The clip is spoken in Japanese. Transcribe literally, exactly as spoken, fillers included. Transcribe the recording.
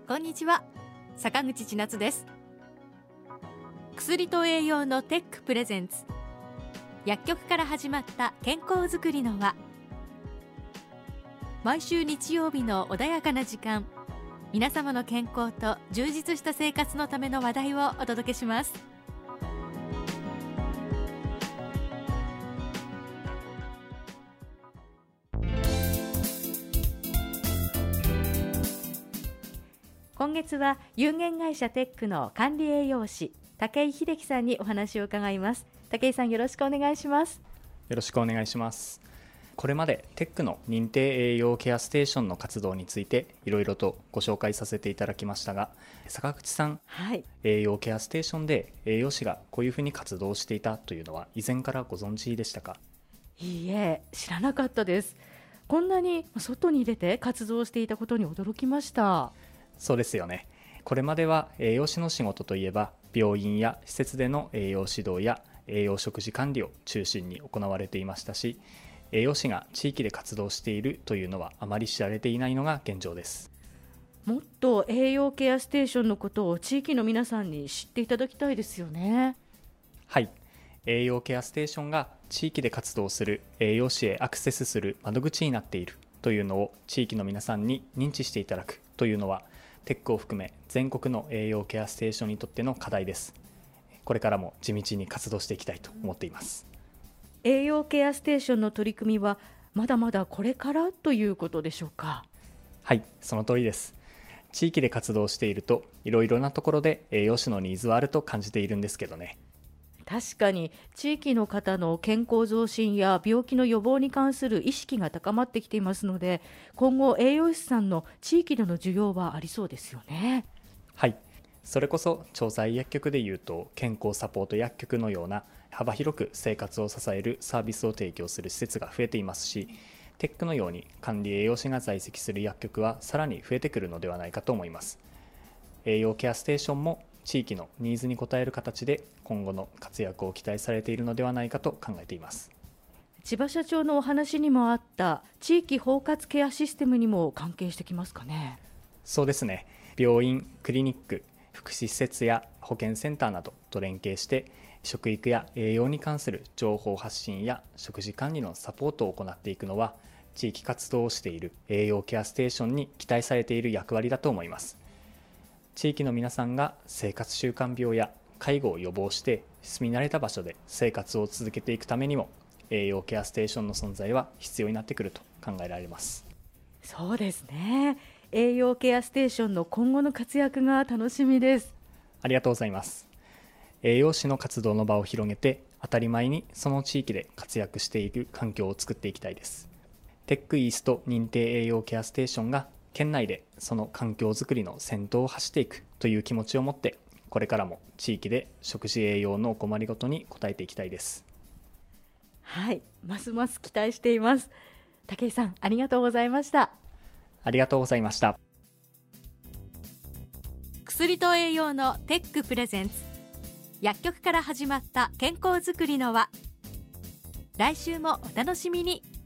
こんにちは、坂口千夏です。薬と栄養のテックプレゼンツ、薬局から始まった健康づくりの輪。毎週日曜日の穏やかな時間、皆様の健康と充実した生活のための話題をお届けします。今月は有限会社テックの管理栄養士武井秀樹さんにお話を伺います。武井さん、よろしくお願いします。 よろしくお願いします。これまでテックの認定栄養ケアステーションの活動についていろいろとご紹介させていただきましたが、坂口さん、 はい、 栄養ケアステーションで栄養士がこういうふうに活動していたというのは以前からご存知でしたか？ いいえ、知らなかったです。こんなに外に出て活動していたことに驚きました。 そうですよね。これまでは栄養士の仕事といえば病院や施設での栄養指導や栄養食事管理を中心に行われていましたし、栄養士が地域で活動しているというのはあまり知られていないのが現状です。 もっと栄養ケアステーションのことを地域の皆さんに知っていただきたいですよね。 はい、栄養ケアステーションが地域で活動する栄養士へアクセスする窓口になっているというのを地域の皆さんに認知していただくというのは、テックを含め全国の栄養ケアステーションにとっての課題です。これからも地道に活動していきたいと思っています。 栄養ケアステーションの取り組みはまだまだこれからということでしょうか？ はい、その通りです。地域で活動しているといろいろなところで栄養士のニーズはあると感じているんですけどね。 確かに地域の方の健康増進や病気の予防に関する意識が高まってきていますので、今後栄養士さんの地域での需要はありそうですよね。 はい、それこそ調剤薬局でいうと健康サポート薬局のような幅広く生活を支えるサービスを提供する施設が増えていますし、テックのように管理栄養士が在籍する薬局はさらに増えてくるのではないかと思います。栄養ケアステーションも地域のニーズに応える形で今後の活躍を期待されているのではないかと考えています。 千葉社長のお話にもあった地域包括ケアシステムにも関係してきますかね？ そうですね。病院、クリニック、福祉施設や保健センターなどと連携して食育や栄養に関する情報発信や食事管理のサポートを行っていくのは、地域活動をしている栄養ケアステーションに期待されている役割だと思います。地域の皆さんが生活習慣病や介護を予防して住み慣れた場所で生活を続けていくためにも、栄養ケアステーションの存在は必要になってくると考えられます。 そうですね。栄養ケアステーションの今後の活躍が楽しみです。 ありがとうございます。栄養士の活動の場を広げて、当たり前にその地域で活躍している環境を作っていきたいです。テックイースト認定栄養ケアステーションが県内でその環境づくりの先頭を走っていくという気持ちを持って、これからも地域で食事栄養のお困りごとに応えていきたいです。 はい、ますます期待しています。武井さん、ありがとうございました。 ありがとうございました。 薬と栄養のテックプレゼンツ、薬局から始まった健康づくりの輪。来週もお楽しみに。